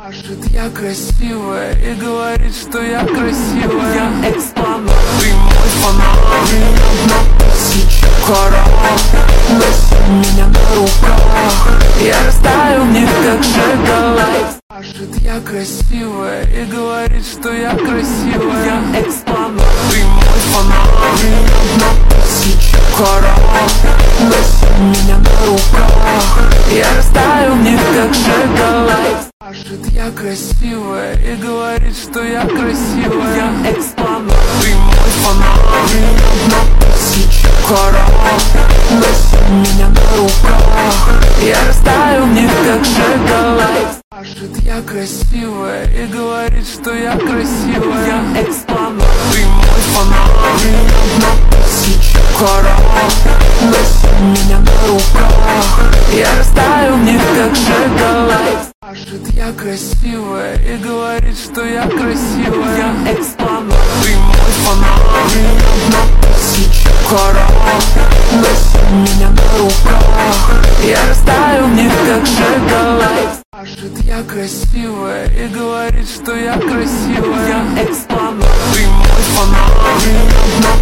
Скажет, я красивая, и говорит, что я красивая. Я экспонат, ты мой фанат, но тысяча карат. Носи меня на руках, я растаю в них, как шоколад. Скажет, я красивая, и говорит, что я красивая. Я экспонат, ты мой фанат, но тысяча карат. Носи меня на руках, я растаю в них, как шоколад. Скажет, я красивая, и говорит, что я красивая. Я экспонат, ты мой фанат, но тысяча карат. Носи меня на руках, я растаю в них, как шоколад. Скажет, я красивая, и говорит, что я красивая. Я экспонат, ты мой фанат, но тысяча карат. Носи меня на руках, я растаю в них, как шоколад. Скажет, я красивая, и говорит, что я красивая. Я экспонат, ты мой фанат, но тысяча карат. Носи меня на руках, я растаю в них, как шоколад. Скажет, я красивая, и говорит, что я красивая. Я экспонат, ты мой фанат,